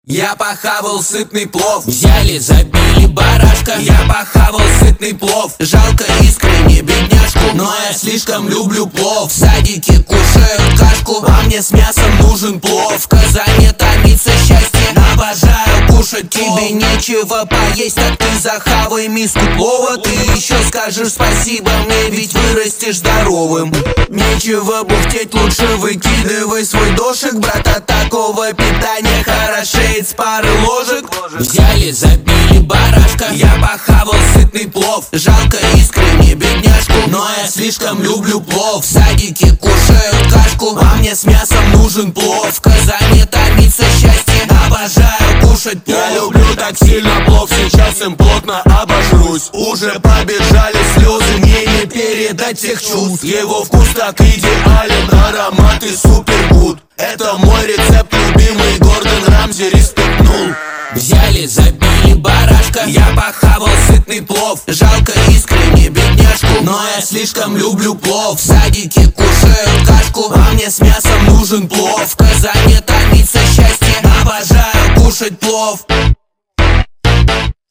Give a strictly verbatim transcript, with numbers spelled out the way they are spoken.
Я похавал сытный плов, взяли, забили барашка. Я похавал сытный плов, жалко искренне бедняжку, но я слишком люблю плов. В садике кушают кашку, а мне с мясом нужен плов. В Казани томится счастье, обожаю кушать плов. Тебе нечего поесть, так ты захавай миску плова. Ты еще скажешь спасибо мне, ведь вырастешь здоровым. Нечего бухтеть, лучше выкидывай свой дошик, брат, от такого питания хорошеет с пары ложек. Взяли, забили барашка, я похавал сытный плов, жалко искренне бедняжку, но я слишком люблю плов. В садике кушают кашку, а мне с мясом нужен плов. В Казани томится счастье, обожаю кушать плов. Я люблю так сильно плов, сейчас им плотно обожрусь. Уже побежали слезы, мне не передать всех чувств. Его вкус так идеален, аромат и супергуд. Это мой рецепт любимый, Гордон Рамзи респектнул. Взяли, забили барашка, я похавал сытный плов, жалко искренне бедняжку, но я слишком люблю плов. В садике кушают кашку, а мне с мясом нужен плов. В Казани томится счастье, обожаю кушать плов.